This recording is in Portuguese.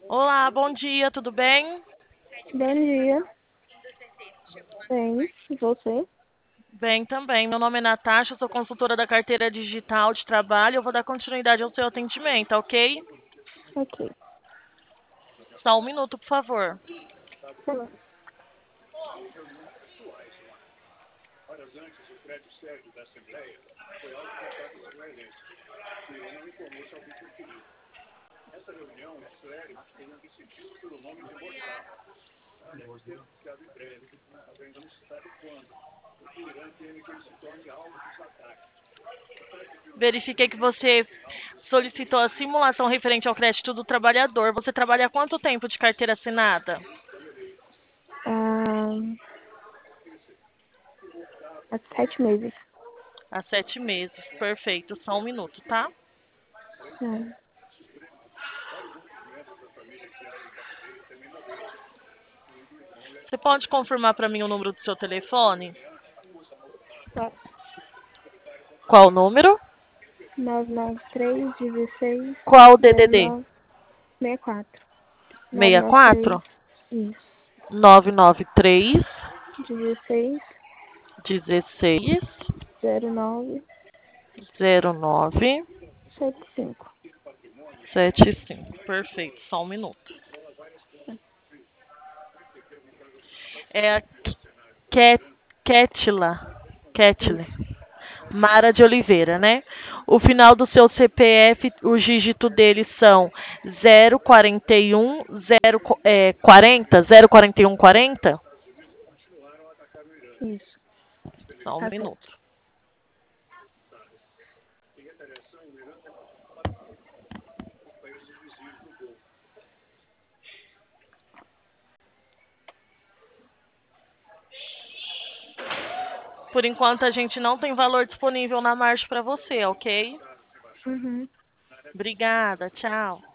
Olá, bom dia, tudo bem? Bom dia. Bem, e você? Bem também. Meu nome é Natasha, sou consultora da carteira digital de trabalho. Eu vou dar continuidade ao seu atendimento, ok? Ok. Só um minuto, por favor. Tá. Verifiquei que você solicitou a simulação referente ao crédito do trabalhador. Você trabalha há quanto tempo de carteira assinada? Ah, há 7 meses. Há 7 meses. Perfeito. Só um minuto, tá? Ah, Você pode confirmar para mim o número do seu telefone? tá. Qual o número? 993 16 Qual o DDD? 09 64. 993. 64? Isso. 993 16 16 09 09 75. 75. Perfeito, só um minuto. É a Ket- Ketila. Ketile. Isso. Mara de Oliveira, né? O final do seu CPF, o dígito deles são 041 40 041 40. Isso. Só um Tá certo. minuto. Por enquanto a gente não tem valor disponível na margem para você, ok? Uhum. Obrigada, tchau.